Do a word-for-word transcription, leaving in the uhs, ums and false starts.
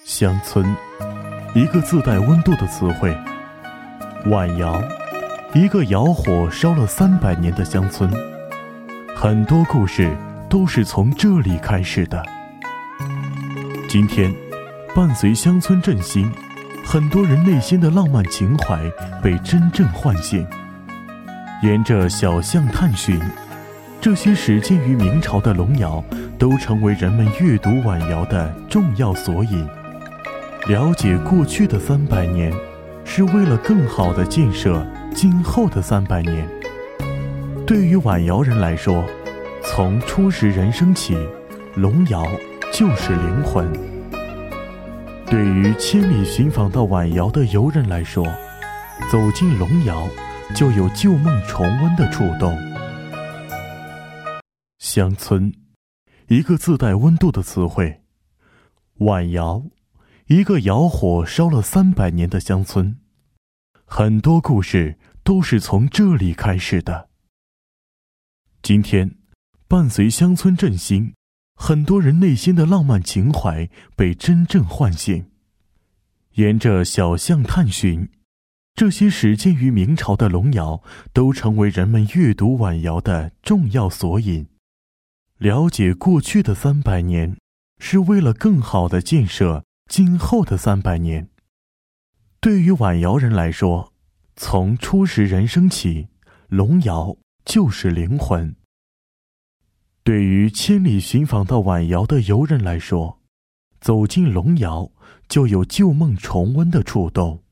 乡村，一个自带温度的词汇；晚窑，一个窑火烧了三百年的乡村。很多故事都是从这里开始的。今天，伴随乡村振兴，很多人内心的浪漫情怀被真正唤醒。沿着小巷探寻，这些始建于明朝的龙窑都成为人们阅读晚窑的重要索引。了解过去的三百年，是为了更好地建设今后的三百年。对于晚窑人来说，从初识人生起，龙窑就是灵魂。对于千里寻访到晚窑的游人来说，走进龙窑就有旧梦重温的触动。乡村，一个自带温度的词汇；晚窑，一个窑火烧了三百年的乡村。很多故事都是从这里开始的。今天，伴随乡村振兴，很多人内心的浪漫情怀被真正唤醒。沿着小巷探寻，这些始建于明朝的龙窑都成为人们阅读晚窑的重要索引。了解过去的三百年，是为了更好地建设今后的三百年。对于晚窑人来说，从初识人生起，龙窑就是灵魂。对于千里寻访到晚窑的游人来说，走进龙窑就有旧梦重温的触动。